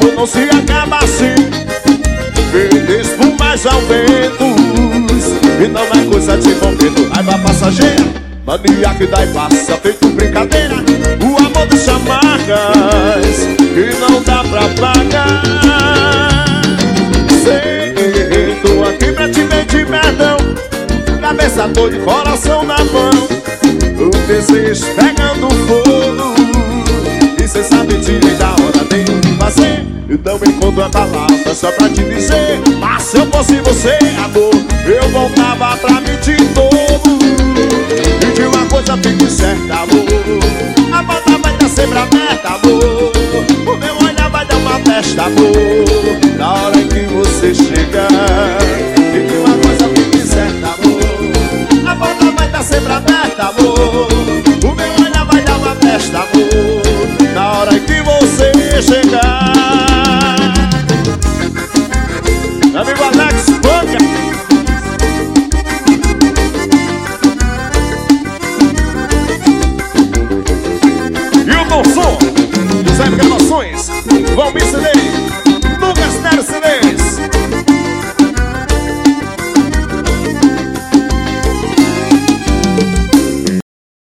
amor não se acaba assim. Feliz por mais aumentos, e não é coisa de momento. Raiva passageira, mania que dá e passa, feito brincadeira. O amor deixa marcas que não dá pra pagar. Sei, tô aqui pra te pedir perdão, cabeça doida e coração na mão. O desejo pegando fogo, e cê sabe direito da hora tem o que fazer. Então me encontro a palavra só pra te dizer: mas se eu fosse você, amor, eu voltava pra mim de novo. E de uma coisa fique certa, amor, a porta vai estar sempre aberta, amor. O meu olhar vai dar uma festa, amor, na hora em que você chegar. E de uma coisa fique certa, amor, a porta vai estar sempre aberta, amor. O meu olhar vai dar uma festa, amor, na hora em que você chegar. Amigo Alex Banca. E o bom som José Gravações, Valmir CD,